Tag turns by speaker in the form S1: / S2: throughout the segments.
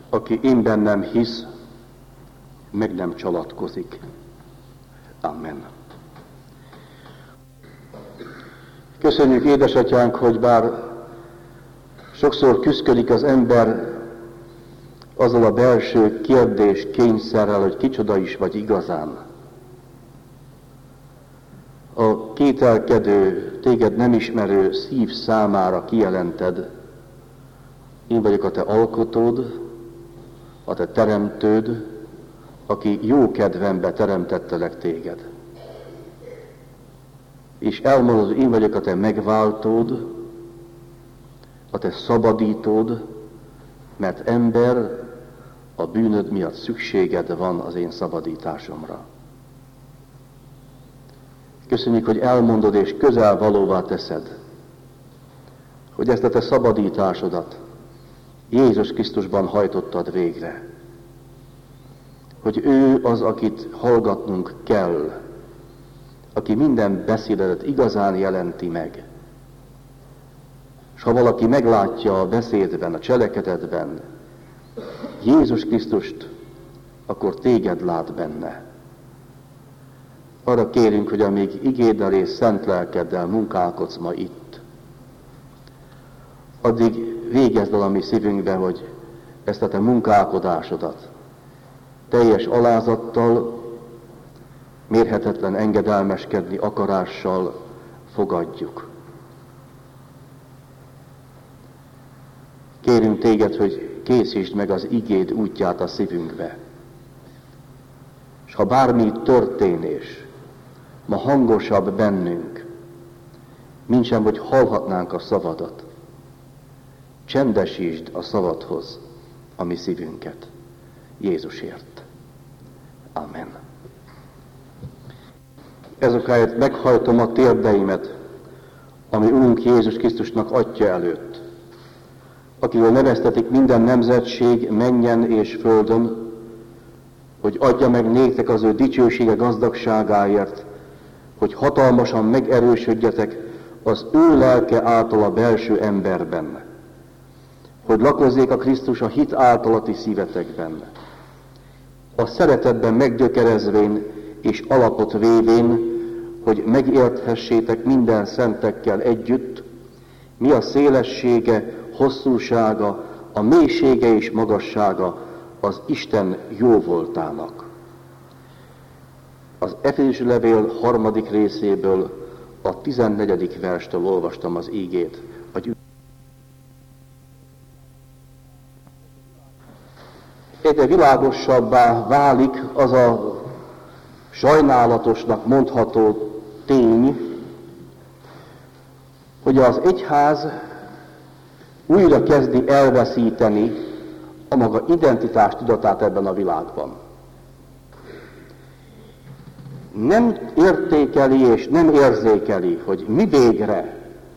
S1: Aki én bennem hisz, meg nem csalatkozik. Amen. Köszönjük, édesatyánk, hogy bár sokszor küszködik az ember azzal a belső kérdés kényszerrel, hogy kicsoda is vagy igazán. A kételkedő, téged nem ismerő szív számára kijelented, én vagyok a te alkotód, a te teremtőd, aki jó kedvembe teremtettelek téged. És elmondod, én vagyok a te megváltód, a te szabadítód, mert ember, a bűnöd miatt szükséged van az én szabadításomra. Köszönjük, hogy elmondod és közel valóvá teszed, hogy ezt a te szabadításodat Jézus Krisztusban hajtottad végre. Hogy ő az, akit hallgatnunk kell, aki minden beszédedet igazán jelenti meg. És ha valaki meglátja a beszédben, a cselekedetben Jézus Krisztust, akkor téged lát benne. Arra kérünk, hogy amíg igéddel és szent lelkeddel munkálkodsz ma itt, addig végezd el a mi szívünkbe, hogy ezt a te munkálkodásodat teljes alázattal, mérhetetlen engedelmeskedni akarással fogadjuk. Kérünk téged, hogy készítsd meg az igéd útját a szívünkbe. És ha bármi történés ma hangosabb bennünk, mintsem, hogy hallhatnánk a szavadat, csendesítsd a szavadhoz a mi szívünket. Jézusért. Amen. Ezokáért meghajtom a térdeimet, ami Urunk Jézus Krisztusnak Atya előtt, akiről neveztetik minden nemzetség mennyen és földön, hogy adja meg néktek az ő dicsősége gazdagságáért, hogy hatalmasan megerősödjetek az ő lelke által a belső emberben, hogy lakozzék a Krisztus a hit általati szívetekben, a szeretetben meggyökerezvén és alapot vévén, hogy megérthessétek minden szentekkel együtt, mi a szélessége, hosszúsága, a mélysége és magassága az Isten jóvoltának. Az Efézusi levél 3. részéből a 14. verstől olvastam az ígét. Egyre világosabbá válik az a sajnálatosnak mondható tény, hogy az egyház újra kezdi elveszíteni a maga identitás tudatát ebben a világban. Nem értékeli és nem érzékeli, hogy mi végre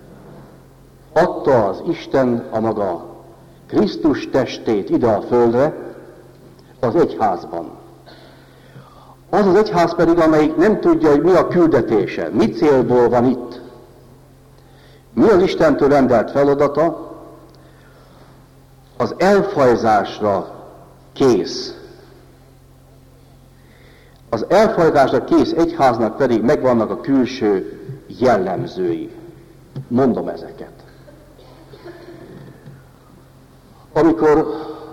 S1: adta az Isten a maga Krisztus testét ide a földre, az egyházban. Az az egyház pedig, amelyik nem tudja, hogy mi a küldetése, mi célból van itt. Mi az Istentől rendelt feladata, az elfajzásra kész. Az elfajzásra kész egyháznak pedig megvannak a külső jellemzői. Mondom ezeket. Amikor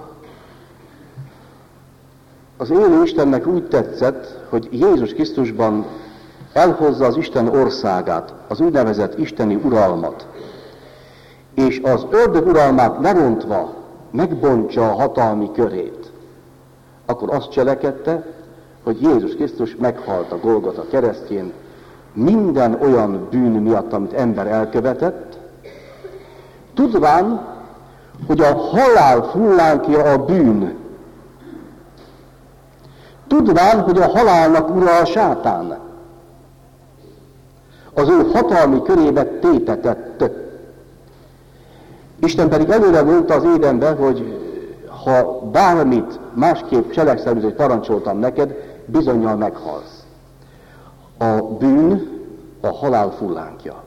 S1: az élő Istennek úgy tetszett, hogy Jézus Krisztusban elhozza az Isten országát, az úgynevezett isteni uralmat, és az ördög uralmát lerontva megbontsa a hatalmi körét, akkor azt cselekedte, hogy Jézus Krisztus meghalt a Golgota keresztjén minden olyan bűn miatt, amit ember elkövetett, tudván, hogy a halál fullánkja a bűn, tudván, hogy a halálnak ura a sátán, az ő hatalmi körébe tétetett. Isten pedig előre mondta az Édenben, hogy ha bármit másképp cselekszel, hogy parancsoltam neked, bizonnyal meghalsz. A bűn a halál fullánkja.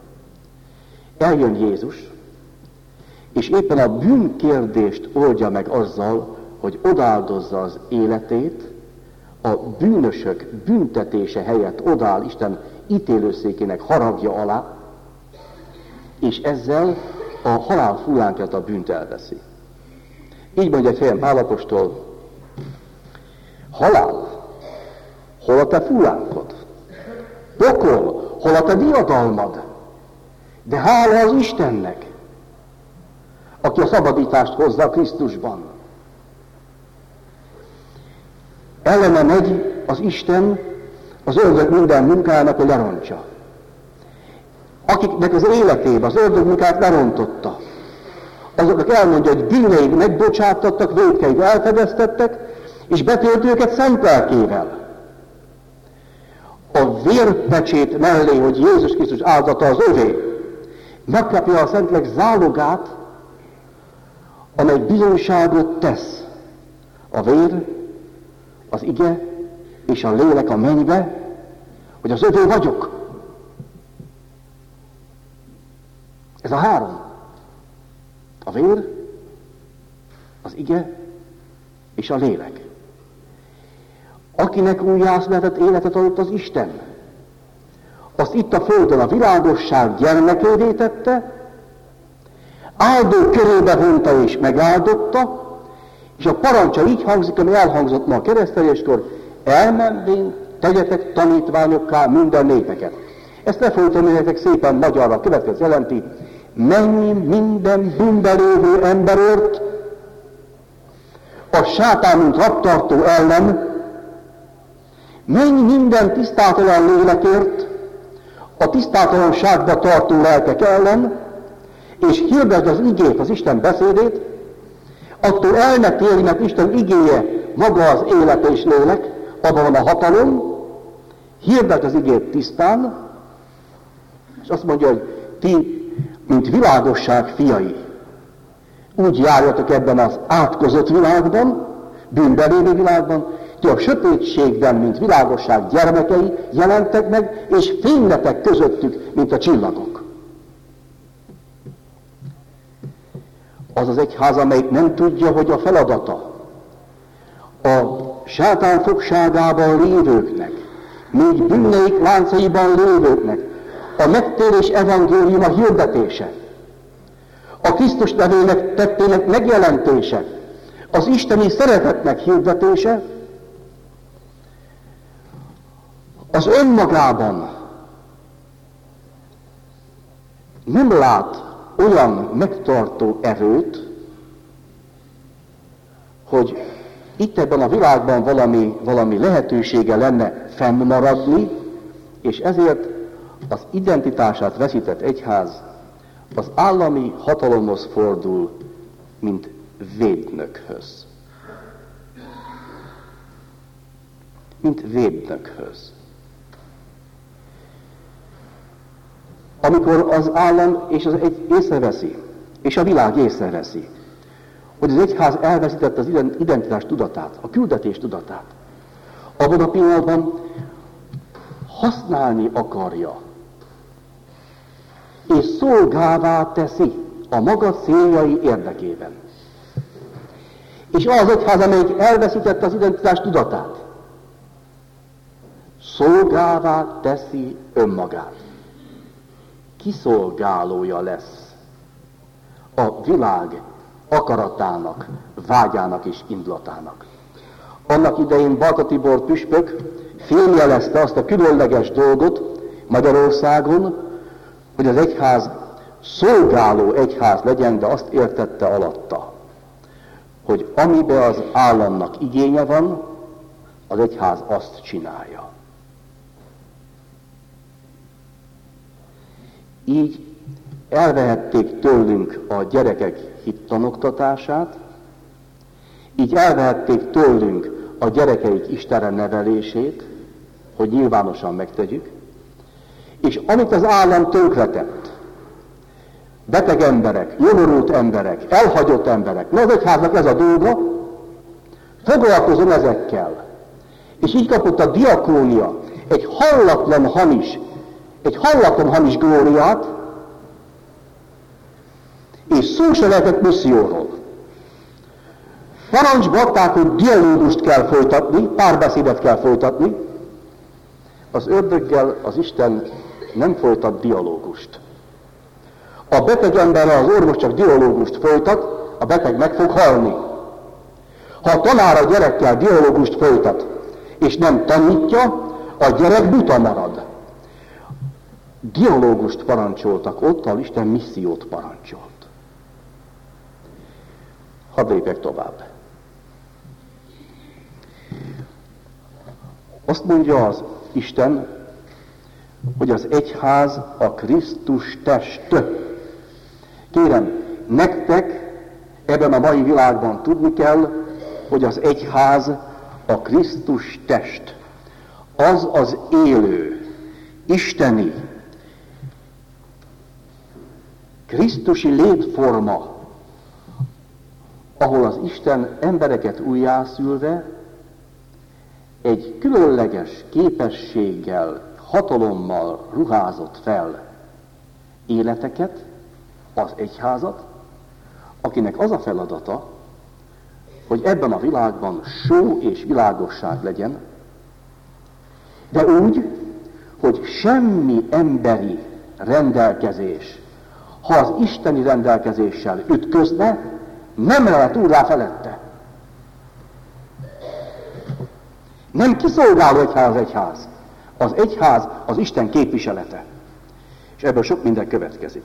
S1: Eljön Jézus, és éppen a bűnkérdést oldja meg azzal, hogy odaáldozza az életét, a bűnösök büntetése helyett odaáll Isten ítélőszékének haragja alá, és ezzel a halál fullánkját a bűnt elveszi. Így mondja egy helyen Pál apostol: halál, hol a te fullánkod? Pokol, hol a te diadalmad? De hála az Istennek, aki a szabadítást hozza Krisztusban. Ellene megy az Isten az ördög minden munkájának, hogy lerontsa. Akiknek az életében az ördög munkát lerontotta, azoknak elmondja, hogy bűneik megbocsáttattak, vétkeik elfedeztettek, és betölt őket szent lelkével. A vérpecsét mellé, hogy Jézus Krisztus áldata az övé, megkapja a Szentlélek zálogát, amely bizonyságot tesz. A vér, az ige és a lélek a mennybe, hogy az övé vagyok. Ez a három. A vér, az ige és a lélek. Akinek újjászületett életet adott az Isten, azt itt a földön a világosság gyermekévé tette, áldó körébe vonta és megáldotta, és a parancsa így hangzik, ami elhangzott ma a kereszteléskor: elmenvén tegyetek tanítványokká minden népeket. Ezt lefordítom nektek szépen magyarra, következő jelenti: menj minden bűnbe lévő emberért, a sátán mint rabtartó ellen, menj minden tisztátalan lélekért, a tisztátalanságba tartó lelkek ellen, és hirdesd az igét, az Isten beszédét, attól el ne térj, mert Isten igéje maga az élet és lélek, abban van a hatalom, hirdesd az igét tisztán, és azt mondja, hogy ti, mint világosság fiai, úgy járjatok ebben az átkozott világban, bűnbe lévő világban, ti a sötétségben, mint világosság gyermekei jelentek meg, és fényletek közöttük, mint a csillagok. Az az egyház, amelyik nem tudja, hogy a feladata a sátán fogságában lévőknek, még bűneik láncaiban lévőknek a megtérés evangéliuma hirdetése, a Krisztus nevének tettének megjelentése, az isteni szeretetnek hirdetése, az önmagában nem lát olyan megtartó erőt, hogy itt ebben a világban valami lehetősége lenne fennmaradni, és ezért az identitását veszített egyház az állami hatalomhoz fordul, mint védnökhöz. Mint védnökhöz. Amikor az állam és az észreveszi, és a világ észreveszi, hogy az egyház elveszítette az identitás tudatát, a küldetés tudatát, abban a pillanatban használni akarja, és szolgává teszi a maga céljai érdekében. És az egyház, amelyik elveszítette az identitás tudatát, szolgává teszi önmagát. Kiszolgálója lesz a világ akaratának, vágyának és indulatának. Annak idején Balta Tibor püspök fémjelezte azt a különleges dolgot Magyarországon, hogy az egyház szolgáló egyház legyen, de azt értette alatta, hogy amiben az államnak igénye van, az egyház azt csinálja. Így elvehették tőlünk a gyerekek hittanoktatását, így elvehették tőlünk a gyerekeik Istenre nevelését, hogy nyilvánosan megtegyük, és amit az állam tönkretett, beteg emberek, nyomorult emberek, elhagyott emberek, az egyháznak ez a dolga, foglalkozom ezekkel. És így kapott a diakónia egy hallatlan hamis glóriát, és szó se lehetett misszióról. parancsba adták, hogy dialógust kell folytatni, párbeszédet kell folytatni. Az ördöggel az Isten nem folytat dialógust. A beteg emberrel az orvos csak dialógust folytat, a beteg meg fog halni. Ha a tanár a gyerekkel dialógust folytat, és nem tanítja, a gyerek buta marad. Dialógust parancsoltak ott, ahol Isten missziót parancsolt. Hadd lépjek tovább. Azt mondja az Isten, hogy az egyház a Krisztus test. Kérem, nektek ebben a mai világban tudni kell, hogy az egyház a Krisztus test. Az az élő, isteni, krisztusi létforma, ahol az Isten embereket újjászülve egy különleges képességgel, hatalommal ruházott fel életeket, az egyházat, akinek az a feladata, hogy ebben a világban só és világosság legyen, de úgy, hogy semmi emberi rendelkezés, ha az isteni rendelkezéssel ütközne, nem lehet túl rá felette. Nem kiszolgáló egyház az egyház. Az egyház az Isten képviselete. És ebből sok minden következik.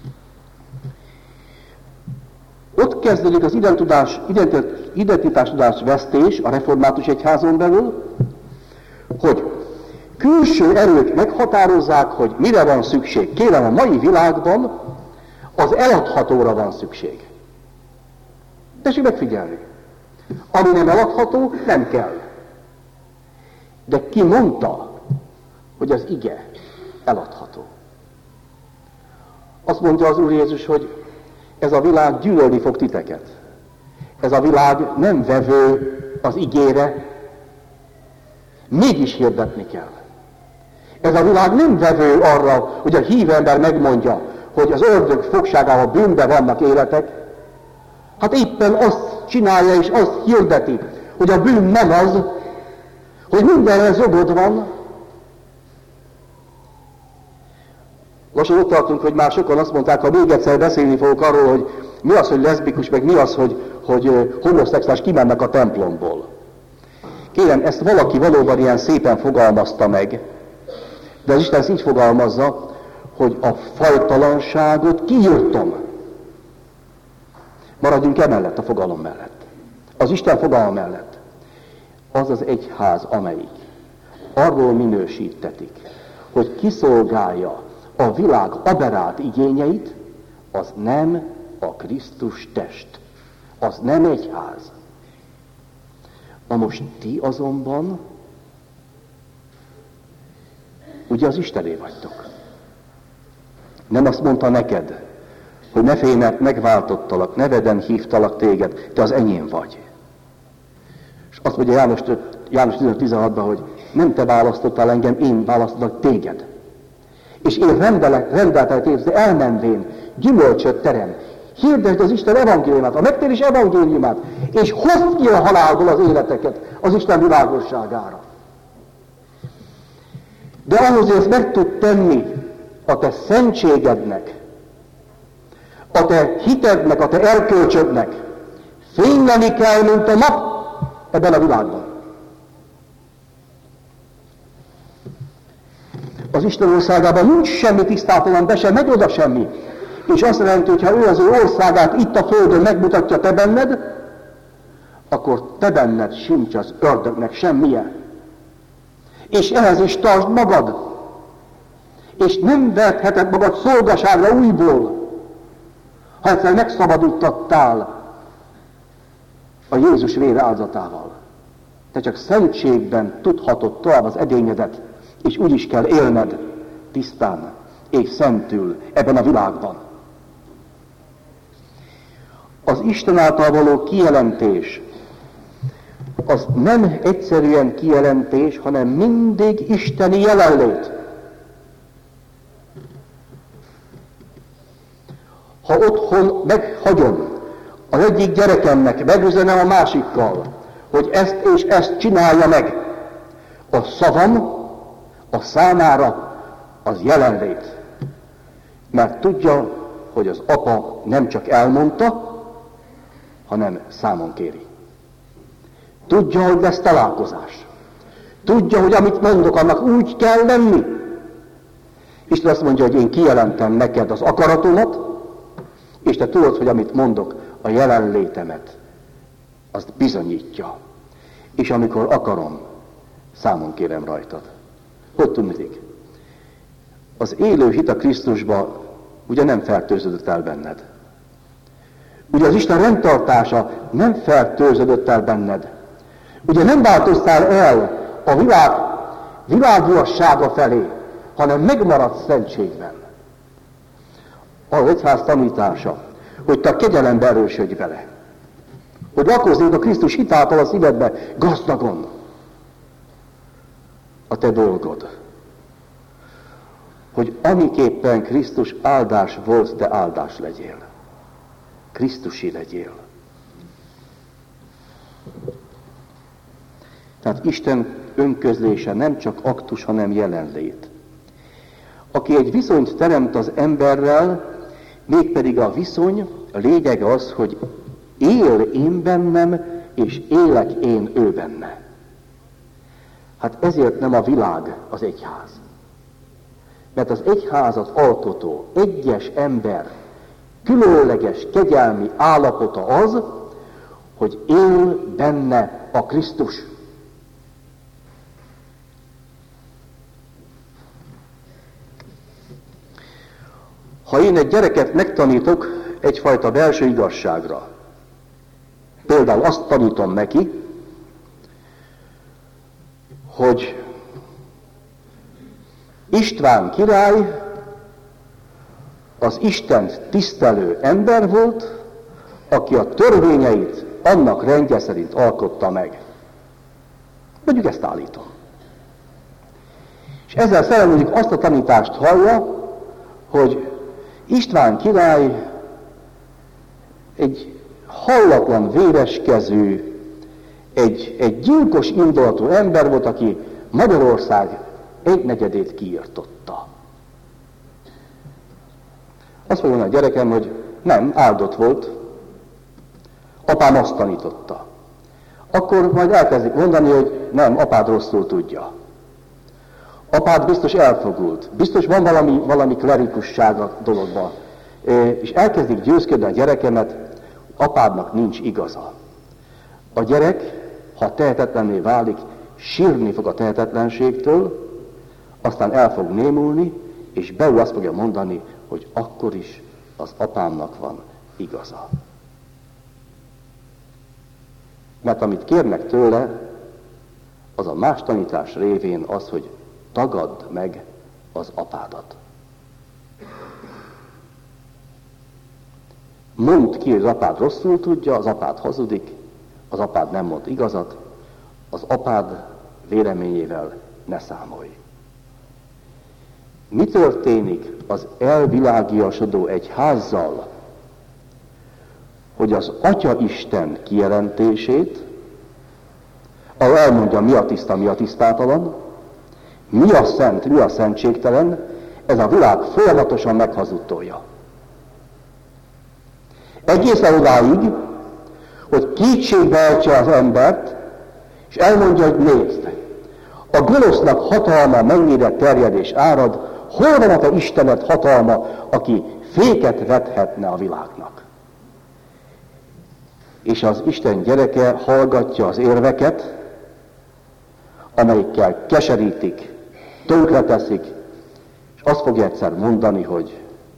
S1: Ott kezdődik az identitástudás vesztés a református egyházon belül, hogy külső erők meghatározzák, hogy mire van szükség. Kérem, a mai világban az eladhatóra van szükség. Tessék megfigyelni. Ami nem eladható, nem kell. De ki mondta, hogy az ige eladható? Azt mondja az Úr Jézus, hogy ez a világ gyűlölni fog titeket. Ez a világ nem vevő az igére, mégis hirdetni kell. Ez a világ nem vevő arra, hogy a hívő ember megmondja, hogy az ördög fogságával bűnben vannak életek. Hát éppen azt csinálja és azt hirdeti, hogy a bűn nem az, hogy mindenre jogod van. Lassan ott tartunk, hogy már sokan azt mondták, ha még egyszer beszélni fogok arról, hogy mi az, hogy leszbikus, meg mi az, hogy homoszexuális kimennek a templomból. Kérem, ezt valaki valóban ilyen szépen fogalmazta meg, de az Isten ezt így fogalmazza, hogy a fajtalanságot kiírtom. Maradjunk emellett a fogalom mellett. Az Isten fogalma mellett. Az az egyház, amelyik arról minősítetik, hogy kiszolgálja a világ aberált igényeit, az nem a Krisztus test. Az nem egyház. Na most ti azonban, ugye az Istené vagytok. Nem azt mondta neked, hogy ne félj, mert megváltottalak, neveden hívtalak téged, te az enyém vagy. És azt mondja János 15:16-ban, hogy nem te választottál engem, én választottalak téged. És én rendeltelek téged, de elmenvén gyümölcsöt terem. Hirdesd az Isten evangéliumát, a megtérés evangéliumát, és hozd ki a halálból az életeket az Isten világosságára. De ahhoz, hogy ezt meg tud tenni a te szentségednek, a te hitednek, a te erkölcsödnek, fényleni kell, mint a nap ebben a világban. Az Isten országában nincs semmi tisztátalan, be sem megy oda semmi. És azt jelenti, hogy ha ő az ő országát itt a földön megmutatja te benned, akkor te benned sincs az ördögnek semmije. És ehhez is tartsd magad. És nem vetheted magad szolgaságra újból, ha egyszer megszabadultattál a Jézus vére áldozatával. Te csak szentségben tudhatod tovább az edényedet, és úgy is kell élned tisztán és szentül ebben a világban. Az Isten által való kijelentés az nem egyszerűen kijelentés, hanem mindig isteni jelenlét. Ha otthon meghagyom az egyik gyerekemnek megüzenem a másikkal, hogy ezt és ezt csinálja meg. A szavam a számára az jelenlét. Mert tudja, hogy az apa nem csak elmondta, hanem számon kéri. Tudja, hogy lesz találkozás. Tudja, hogy amit mondok, annak úgy kell lenni. Isten azt mondja, hogy én kijelentem neked az akaratomat, és te tudod, hogy amit mondok, a jelenlétemet, azt bizonyítja. És amikor akarom, számon kérem rajtad. Hogy tudnék? Az élő hit a Krisztusba ugye nem fertőződött el benned. Ugye az Isten rendtartása nem fertőződött el benned. Ugye nem változtál el a világúassága felé, hanem megmaradsz szentségben. Az egyház tanítása, hogy te a kegyelembe erősödj vele. Hogy lakozzék a Krisztus hitáltal a szívedbe gazdagon. A te dolgod. Hogy amiképpen Krisztus áldás volt, te áldás legyél. Krisztusi legyél. Tehát Isten önközlése nem csak aktus, hanem jelenlét. Aki egy viszonyt teremt az emberrel, mégpedig a viszony, a lényeg az, hogy él én bennem, és élek én ő benne. Hát ezért nem a világ az egyház. Mert az egyházat alkotó egyes ember különleges kegyelmi állapota az, hogy él benne a Krisztus. Ha én egy gyereket megtanítok egyfajta belső igazságra, például azt tanítom neki, hogy István király az Istent tisztelő ember volt, aki a törvényeit annak rendje szerint alkotta meg. Mondjuk ezt állítom. És ezzel szemben mondjuk azt a tanítást hallja, hogy István király egy hallatlan, véreskezű, egy gyilkos indulatú ember volt, aki Magyarország egynegyedét kiirtotta. Azt mondja a gyerekem, hogy nem, áldott volt, apám azt tanította. Akkor majd elkezdik mondani, hogy nem, apád rosszul tudja. Apád biztos elfogult, biztos van valami klerikusság a dologban. És elkezdik győzködni a gyerekemet, apádnak nincs igaza. A gyerek, ha tehetetlenné válik, sírni fog a tehetetlenségtől, aztán el fog némulni, és belül azt fogja mondani, hogy akkor is az apámnak van igaza. Mert amit kérnek tőle, az a más tanítás révén az, hogy tagadd meg az apádat. Mondd ki, hogy az apád rosszul tudja, az apád hazudik, az apád nem mond igazat, az apád véleményével ne számolj. Mi történik az elvilágiasodó egyházzal, hogy az Atya Isten kijelentését, ahol elmondja, mi a tiszta, mi a tisztátalan, mi a szent, mi a szentségtelen, ez a világ folyamatosan meghazudtolja. Egészen odáig, hogy kétségbe ejtse az embert, és elmondja, hogy nézd, a gonosznak hatalma mennyire terjed és árad, hol van a te Istened hatalma, aki féket vethetne a világnak. És az Isten gyereke hallgatja az érveket, amelyikkel keserítik, tönkreteszik, és azt fogja egyszer mondani, hogy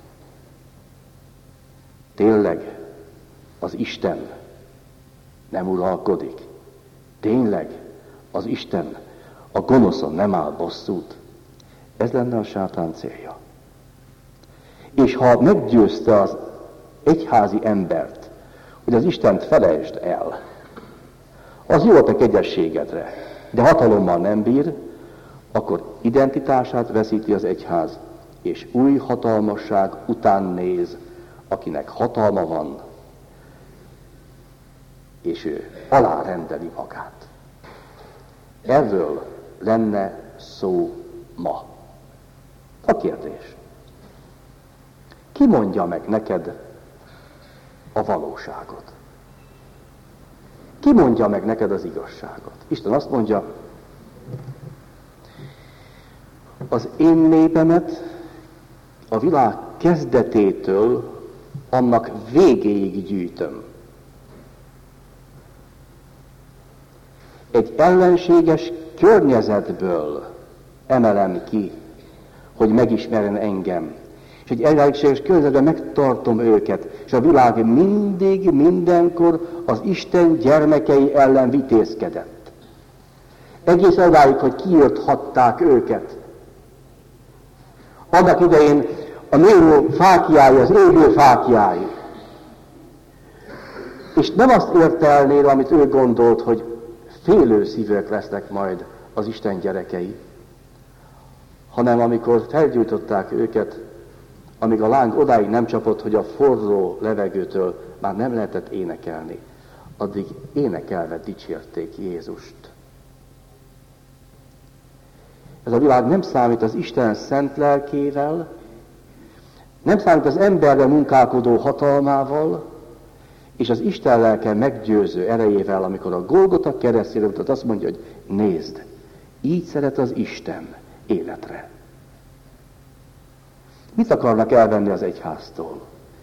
S1: tényleg az Isten nem uralkodik. Tényleg az Isten a gonoszon nem áll bosszút. Ez lenne a sátán célja. És ha meggyőzte az egyházi embert, hogy az Istent felejtsd el, az jó a te kegyességedre, de hatalommal nem bír, akkor identitását veszíti az egyház, és új hatalmasság után néz, akinek hatalma van, és ő alárendeli magát. Erről lenne szó ma. A kérdés. Ki mondja meg neked a valóságot? Ki mondja meg neked az igazságot? Isten azt mondja, az én népemet a világ kezdetétől annak végéig gyűjtöm. Egy ellenséges környezetből emelem ki, hogy megismerjen engem. És egy ellenséges környezetben megtartom őket. És a világ mindig, mindenkor az Isten gyermekei ellen vitézkedett. Egész odáig, hogy kiirthatták őket. Annak idején a Néró fáklyái, az égő fáklyái. És nem azt érte el Néró, amit ő gondolt, hogy félő szívűek lesznek majd az Isten gyerekei, hanem amikor felgyújtották őket, amíg a láng odáig nem csapott, hogy a forró levegőtől már nem lehetett énekelni, addig énekelve dicsérték Jézust. Ez a világ nem számít az Isten szent lelkével, nem számít az emberre munkálkodó hatalmával, és az Isten lelke meggyőző erejével, amikor a Golgota keresztjére mutat, azt mondja, hogy nézd, így szeret az Isten életre. Mit akarnak elvenni az egyháztól?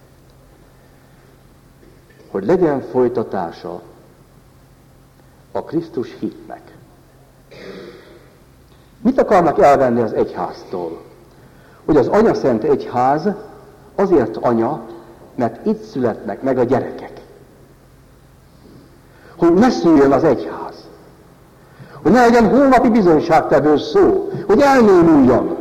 S1: Hogy legyen folytatása a Krisztus hitnek. Mit akarnak elvenni az egyháztól? Hogy az anyaszent egyház azért anya, mert itt születnek meg a gyerekek. Hogy ne szüljön az egyház. Hogy ne legyen holnapi bizonyságtevő szó. Hogy elnémuljon.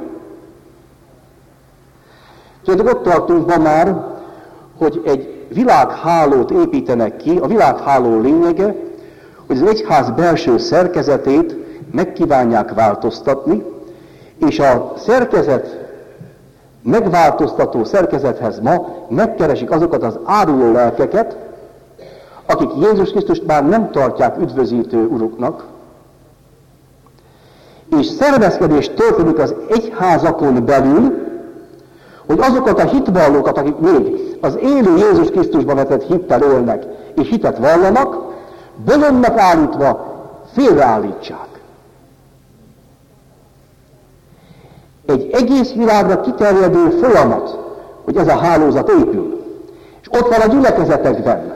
S1: Tudod, ott tartunk ma már, hogy egy világhálót építenek ki. A világháló lényege, hogy az egyház belső szerkezetét megkívánják változtatni, és a szerkezet megváltoztató szerkezethez ma megkeresik azokat az áruló lelkeket, akik Jézus Krisztust már nem tartják üdvözítő uruknak, és szervezkedés történik az egyházakon belül, hogy azokat a hitvallókat, akik még az élő Jézus Krisztusban vetett hittel élnek, és hitet vallanak, bolondnak állítva félreállítsák. Egy egész világra kiterjedő folyamat, hogy ez a hálózat épül. És ott van a gyülekezetekben.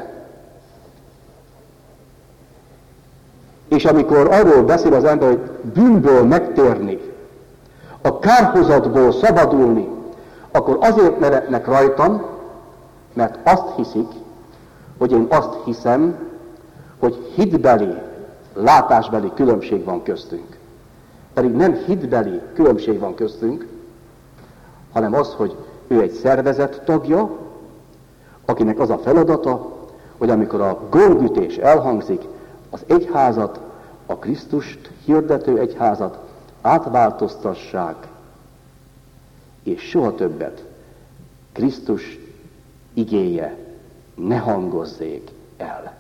S1: És amikor arról beszél az ember, hogy bűnből megtérni, a kárhozatból szabadulni, akkor azért nevetnek rajtam, mert azt hiszik, hogy én azt hiszem, hogy hitbeli, látásbeli különbség van köztünk. Pedig nem hitbeli különbség van köztünk, hanem az, hogy ő egy szervezet tagja, akinek az a feladata, hogy amikor a gongütés elhangzik, az egyházat, a Krisztust hirdető egyházat átváltoztassák, és soha többet Krisztus igéje ne hangozzék el.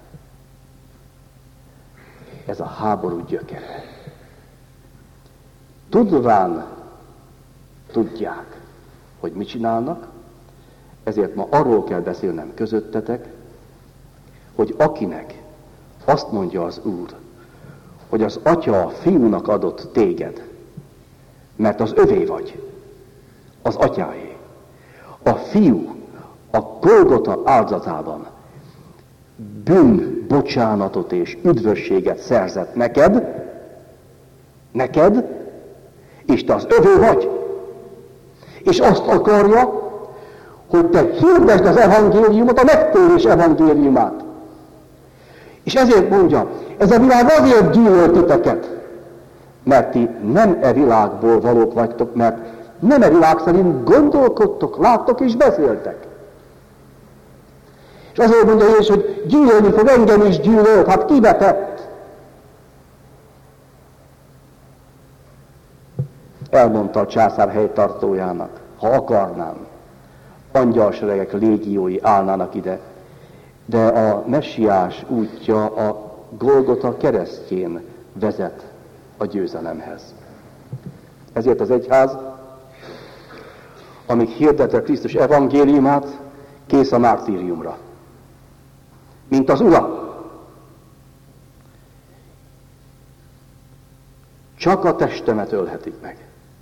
S1: Ez a háború gyökere. Tudván tudják, hogy mit csinálnak, ezért ma arról kell beszélnem közöttetek, hogy akinek azt mondja az Úr, hogy az Atya a Fiúnak adott téged, mert az övé vagy, az Atyáé. A Fiú a Golgota áldozatában bűnbocsánatot és üdvösséget szerzett neked, és te az övé vagy. És azt akarja, hogy te hirdesd az evangéliumot, a megtérés evangéliumát. És ezért mondja, ez a világ azért gyűlöl titeket, mert ti nem e világból valók vagytok, mert nem e világ szerint gondolkodtok, láttok és beszéltek. És azért mondja Jézus, hogy gyűlölni fog, engem is gyűlölt, hát kivetett. Elmondta a császár helytartójának, ha akarnám, angyalseregek légiói állnának ide, de a messiás útja a Golgota keresztjén vezet a győzelemhez. Ezért az egyház, amíg hirdette Krisztus evangéliumát, kész a mártíriumra. Mint az Ura. Csak a testemet ölhetik meg.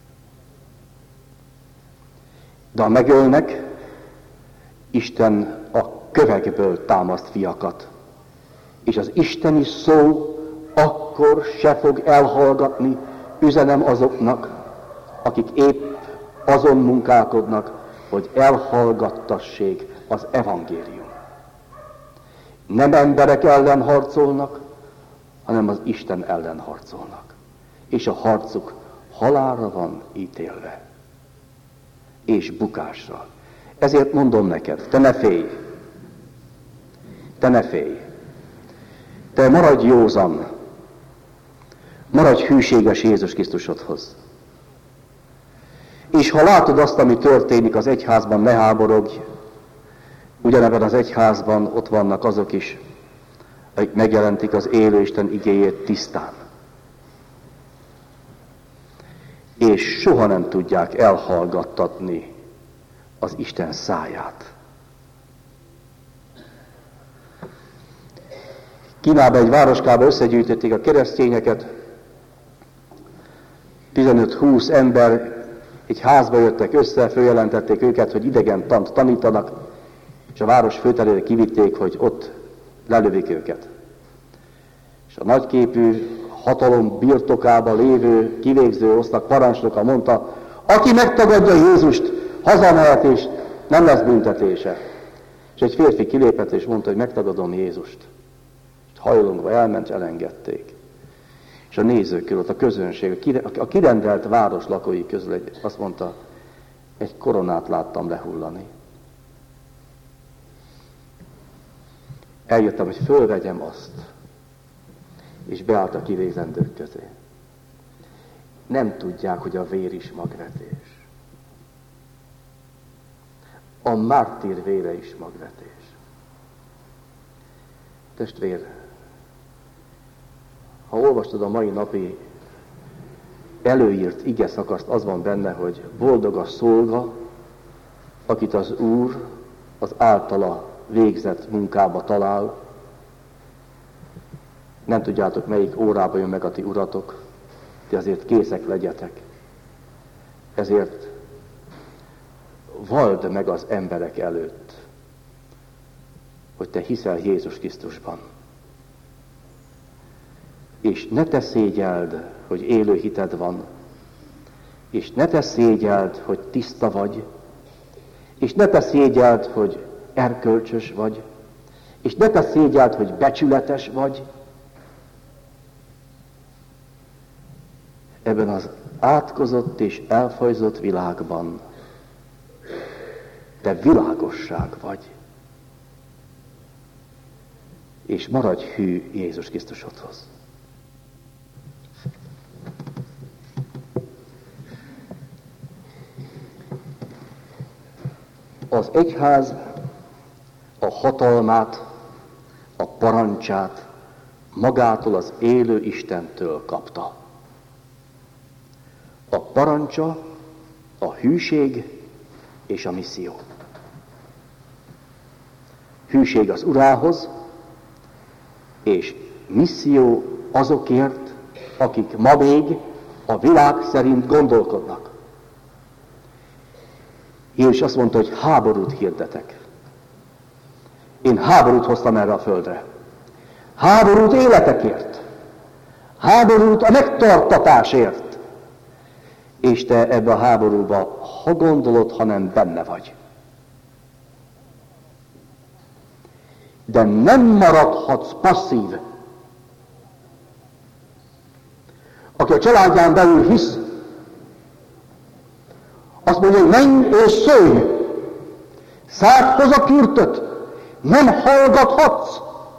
S1: De ha megölnek, Isten a kövekből támaszt fiakat. És az isteni szó akkor se fog elhallgatni, üzenem azoknak, akik épp azon munkálkodnak, hogy elhallgattassék az evangélium. Nem emberek ellen harcolnak, hanem az Isten ellen harcolnak. És a harcuk halálra van ítélve. És bukásra. Ezért mondom neked, te ne félj. Te ne félj. Te maradj józan. Maradj hűséges Jézus Krisztusodhoz. És ha látod azt, ami történik az egyházban, ne háborogj. Ugyanebben az egyházban ott vannak azok is, akik megjelentik az élő Isten igéjét tisztán. És soha nem tudják elhallgattatni az Isten száját. Kínában egy városkába összegyűjtötték a keresztényeket, 15-20 ember egy házba jöttek össze, följelentették őket, hogy idegen tant tanítanak, és a város főterére kivitték, hogy ott lelövik őket. És a nagyképű hatalom birtokában lévő kivégző osztag parancsnoka mondta, aki megtagadja Jézust, hazamehet és nem lesz büntetése. És egy férfi kilépett és mondta, hogy megtagadom Jézust. És hajlongva elment, és elengedték. És a nézők között, a közönség, a kirendelt város lakói közül azt mondta, egy koronát láttam lehullani. Eljöttem, hogy fölvegyem azt, és beállt a kivégzendők közé. Nem tudják, hogy a vér is magvetés. A mártír vére is magvetés. Testvér, ha olvastad a mai napi előírt ige szakaszt, az van benne, hogy boldog a szolga, akit az Úr az általa végzett munkába talál. Nem tudjátok, melyik órába jön meg a ti uratok, de azért készek legyetek. Ezért valld meg az emberek előtt, hogy te hiszel Jézus Krisztusban. És ne te szégyeld, hogy élő hited van, és ne te szégyeld, hogy tiszta vagy, és ne te szégyeld, hogy erkölcsös vagy, és ne te szégyeld, hogy becsületes vagy. Ebben az átkozott és elfajzott világban te világosság vagy. És maradj hű Jézus Krisztusodhoz. Az egyház a hatalmát, a parancsát magától, az élő Istentől kapta. A parancsa, a hűség és a misszió. Hűség az Urához, és misszió azokért, akik ma még a világ szerint gondolkodnak. Jézus azt mondta, hogy háborút hirdetek. Én háborút hoztam erre a földre. Háborút életekért. Háborút a megtartatásért. És te ebbe a háborúba, ha gondolod, ha nem, benne vagy. De nem maradhatsz passzív. Aki a családján belül hisz, azt mondja, hogy menj és szólj, szárd hoz a kürtöt, nem hallgathatsz.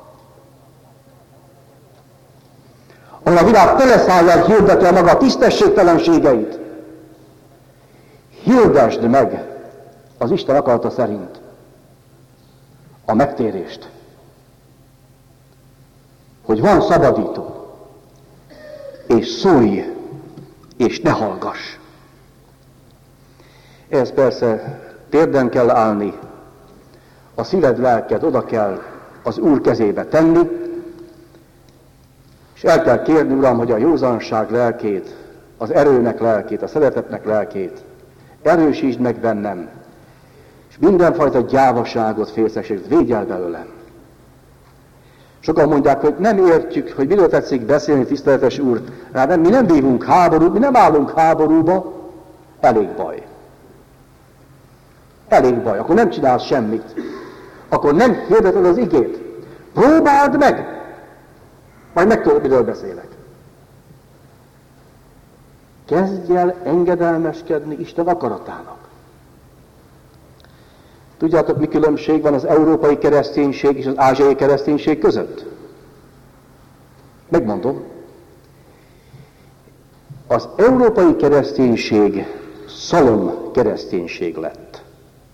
S1: Ahol a világ teleszállal hirdeti a maga tisztességtelenségeit, hirdesd meg az Isten akarata szerint a megtérést, hogy van szabadító, és szólj, és ne hallgass. Ez persze térden kell állni, a szíved, lelked oda kell az Úr kezébe tenni, és el kell kérni, Uram, hogy a józanság lelkét, az erőnek lelkét, a szeretetnek lelkét erősítsd meg bennem, és mindenfajta gyávaságot, félszegséget védj el belőlem. Sokan mondják, hogy nem értjük, hogy miről tetszik beszélni, tiszteletes Úr, mi nem vívunk háborút, mi nem állunk háborúba, elég baj. Elég baj, akkor nem csinálsz semmit. Akkor nem hirdeted az igét. Próbáld meg! Majd megtudod, miről beszélek. Kezdj el engedelmeskedni Isten akaratának. Tudjátok, mi különbség van az európai kereszténység és az ázsiai kereszténység között? Megmondom. Az európai kereszténység szalom kereszténység lett.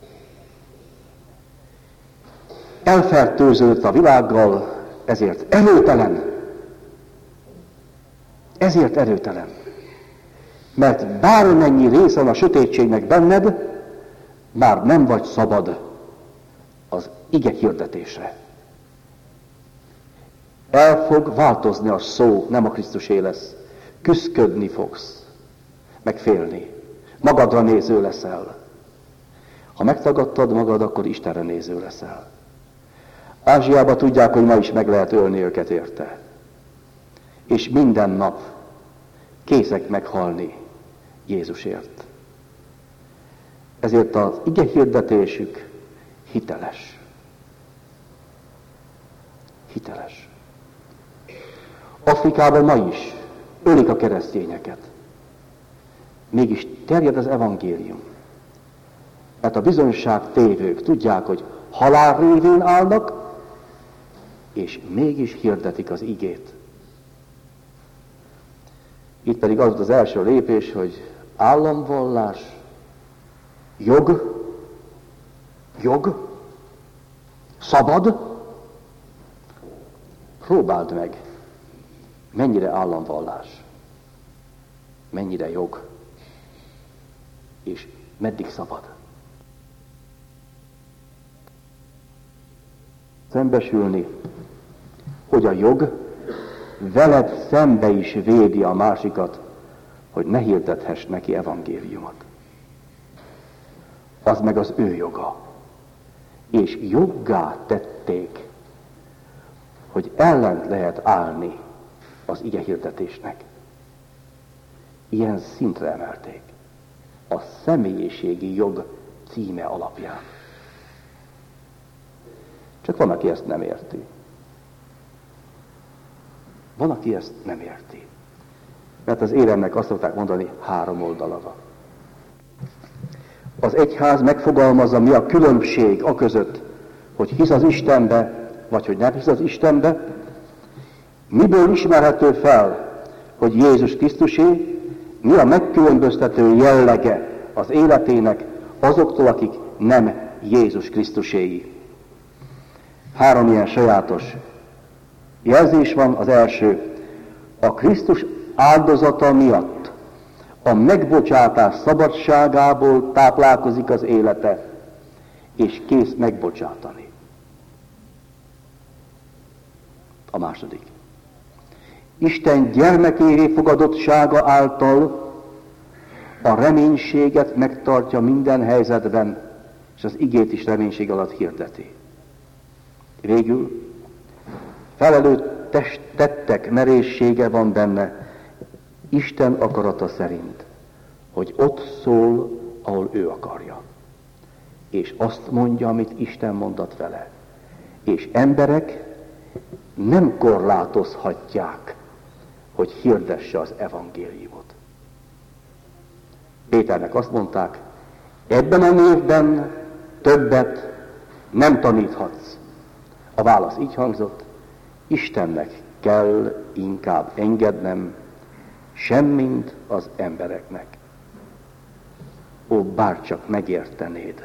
S1: Elfertőződött a világgal, ezért erőtelen. Ezért erőtelen. Mert bármennyi része van a sötétségnek benned, már nem vagy szabad az ige hirdetésre. El fog változni a szó, nem a Krisztusé lesz. Küszködni fogsz, meg félni. Magadra néző leszel. Ha megtagadtad magad, akkor Istenre néző leszel. Ázsiában tudják, hogy ma is meg lehet ölni őket érte. És minden nap készek meghalni Jézusért. Ezért az ige hirdetésük hiteles. Hiteles. Afrikában ma is ölik a keresztényeket. Mégis terjed az evangélium. Mert a bizonyságtévők tudják, hogy halál révén állnak, és mégis hirdetik az igét. Itt pedig az az első lépés, hogy államvallás, jog, szabad. Próbáld meg, mennyire államvallás, mennyire jog, és meddig szabad. Szembesülni, hogy a jog veled szembe is védi a másikat, hogy ne hirdethess neki evangéliumot. Az meg az ő joga. És joggá tették, hogy ellent lehet állni az ige hirdetésnek. Ilyen szintre emelték. A személyiségi jog címe alapján. Csak van, aki ezt nem érti. Van, aki ezt nem érti. Mert az éremnek azt szokták mondani, 3 oldala van. Az egyház megfogalmazza, mi a különbség aközött, hogy hisz az Istenbe, vagy hogy nem hisz az Istenbe. Miből ismerhető fel, hogy Jézus Krisztusé, mi a megkülönböztető jellege az életének azoktól, akik nem Jézus Krisztuséi. 3 ilyen sajátos jelzés van. Az első, a Krisztus áldozata miatt a megbocsátás szabadságából táplálkozik az élete, és kész megbocsátani. A második, Isten gyermekévé fogadottsága által a reménységet megtartja minden helyzetben, és az igét is reménység alatt hirdeti. Végül felelő tettek merészsége van benne, Isten akarata szerint, hogy ott szól, ahol ő akarja. És azt mondja, amit Isten mondat vele. És emberek nem korlátozhatják, hogy hirdesse az evangéliumot. Péternek azt mondták, ebben a névben többet nem taníthatsz. A válasz így hangzott, Istennek kell inkább engednem, semmint az embereknek. Ó, bárcsak megértenéd.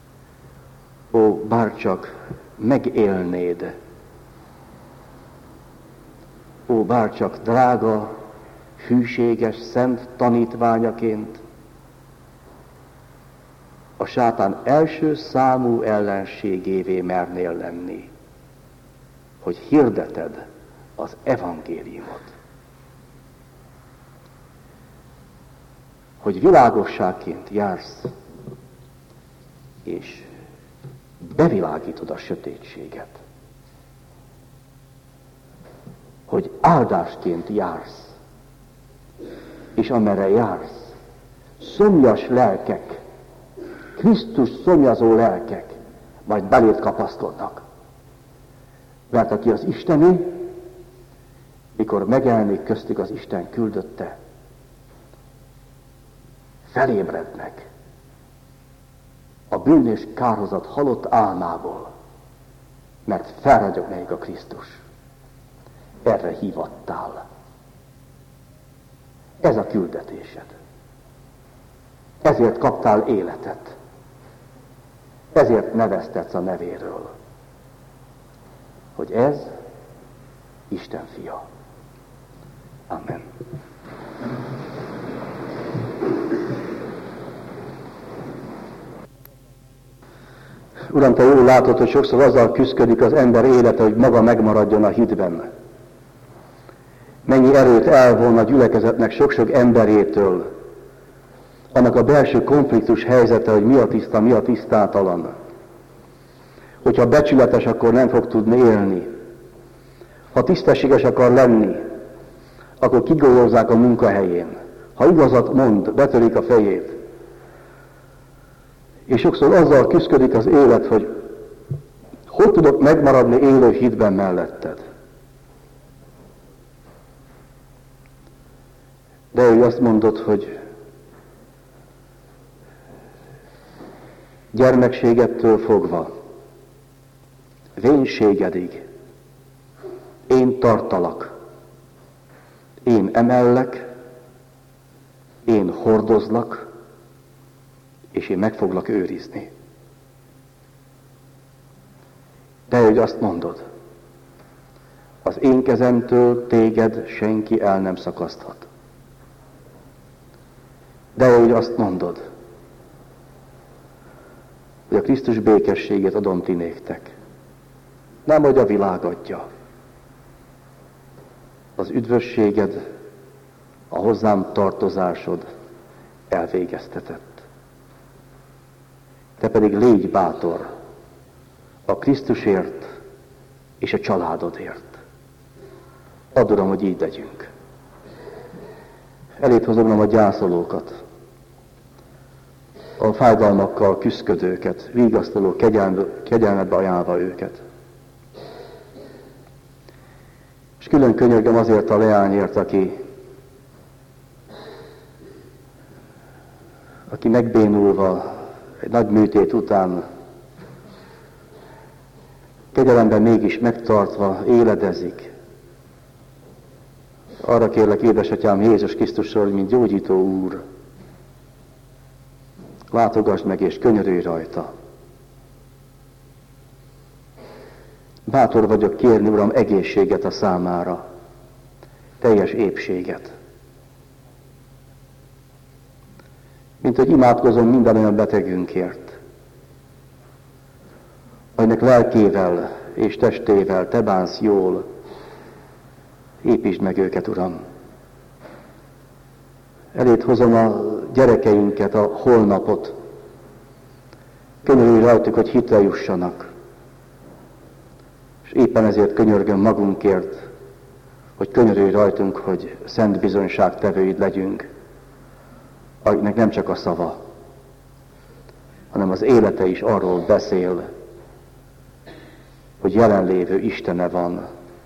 S1: Ó, bárcsak megélnéd, Ó, bárcsak drága, hűséges, szent tanítványaként a sátán első számú ellenségévé mernél lenni, hogy hirdeted az evangéliumot. Hogy világosságként jársz, és bevilágítod a sötétséget. Hogy áldásként jársz, és amerre jársz, szomjas lelkek, Krisztus szomjazó lelkek majd beléd kapaszkodnak. Mert aki az isteni, mikor megjelenik köztük az Isten küldötte, felébrednek a bűn és kárhozat halott álmából, mert felragyog nekik a Krisztus. Erre hívattál. Ez a küldetésed. Ezért kaptál életet. Ezért neveztetsz a nevéről. Hogy ez Isten fia. Amen. Uram, te jól látod, hogy sokszor azzal küszködik az ember élete, hogy maga megmaradjon a hitben. Mennyi erőt elvon a gyülekezetnek sok-sok emberétől, annak a belső konfliktus helyzete, hogy mi a tiszta, mi a tisztátalan. Hogyha becsületes, akkor nem fog tudni élni. Ha tisztességes akar lenni, akkor kigolyozzák a munkahelyén. Ha igazat mond, betörik a fejét. És sokszor azzal küszködik az élet, hogy tudok megmaradni élő hitben melletted. De ő azt mondod, hogy gyermekségettől fogva, vénségedig én tartalak, én emellek, én hordozlak, és én meg foglak őrizni. De hogy azt mondod, az én kezemtől téged senki el nem szakaszthat. De hogy azt mondod, hogy a Krisztus békességét adom ti néktek. Nem, hogy a világ adja. Az üdvösséged, a hozzám tartozásod elvégeztetett. Te pedig légy bátor a Krisztusért és a családodért. Add, Uram, hogy így legyünk. Eléd hozom a gyászolókat, a fájdalmakkal küszködőket, vigasztaló kegyelmedbe ajánlva őket. És külön könyörgöm azért a leányért, aki megbénulva egy nagy műtét után kegyelemben mégis megtartva éledezik. Arra kérlek, édesatyám, Jézus Krisztusról, mint gyógyító Úr, látogass meg és könyörülj rajta. Bátor vagyok kérni, Uram, egészséget a számára, teljes épséget. Mint hogy imádkozom minden olyan betegünkért, akinek lelkével és testével te bánsz jól, építsd meg őket, Uram. Eléd hozom a gyerekeinket, a holnapot. Könyörülj rajtuk, hogy hitre jussanak. És éppen ezért könyörgöm magunkért, hogy könyörülj rajtunk, hogy szent bizonyságtevőid legyünk, akinek nem csak a szava, hanem az élete is arról beszél, hogy jelenlévő Istene van.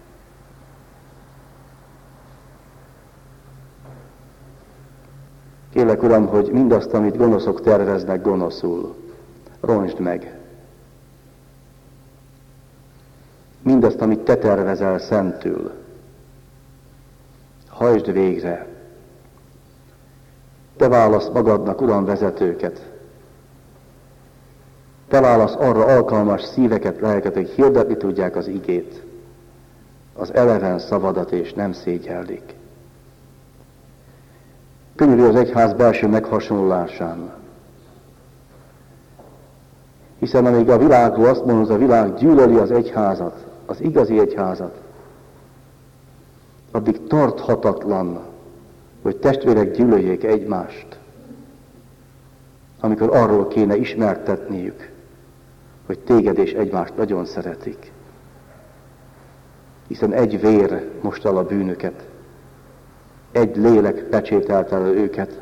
S1: Kérlek, Uram, hogy mindazt, amit gonoszok terveznek, gonoszul, rontsd meg. Mindazt, amit te tervezel, szentül, hajtsd végre. Te válasz magadnak, Uram, vezetőket. Te válasz arra alkalmas szíveket, lelket, hogy hirdetni tudják az igét. az eleven szabadat és nem szégyellik. Könyörű az egyház belső meghasonlásán. Hiszen amíg a világról azt mondod, a világ gyűlöli az egyházat, az igazi egyházat, addig tarthatatlan, hogy testvérek gyűlöljék egymást, amikor arról kéne ismertetniük, hogy téged és egymást nagyon szeretik. Hiszen egy vér most el a bűnöket, egy lélek pecsételt el őket,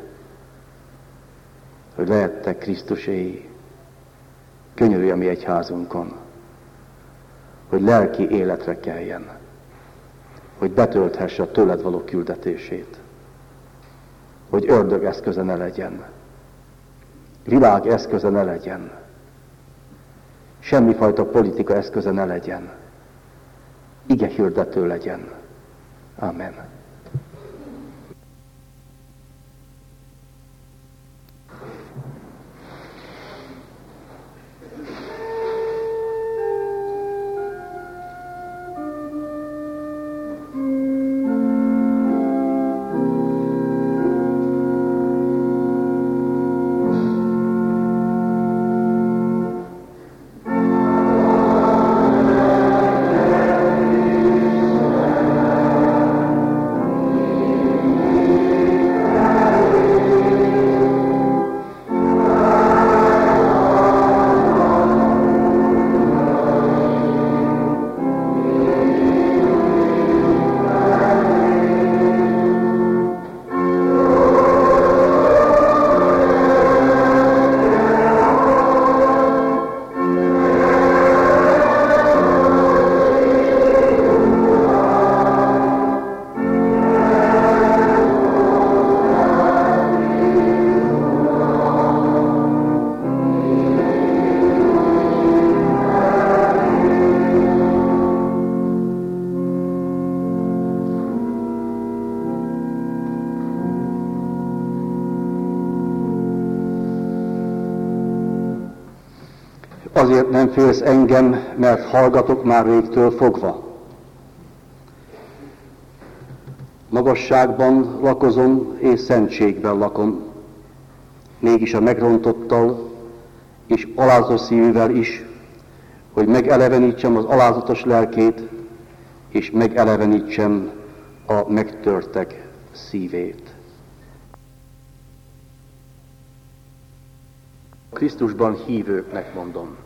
S1: hogy lehettek Krisztuséi. Könyörülj a mi egyházunkon, hogy lelki életre keljen, hogy betölthesse a tőled való küldetését, hogy ördög eszköze ne legyen, világ eszköze ne legyen, semmifajta politika eszköze ne legyen, ige hirdető legyen. Amen. Azért nem félsz engem, mert hallgatok már régtől fogva. Magasságban lakozom, és szentségben lakom, mégis a megrontottal és alázatos szívűvel is, hogy megelevenítsem az alázatos lelkét, és megelevenítsem a megtörtek szívét. Krisztusban hívőknek mondom.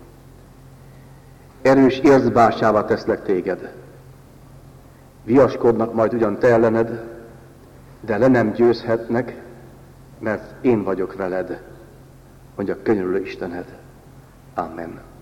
S1: Erős érzbársává teszlek téged. Viaskodnak majd ugyan te ellened, de le nem győzhetnek, mert én vagyok veled, mondja könyörülő Istened. Amen.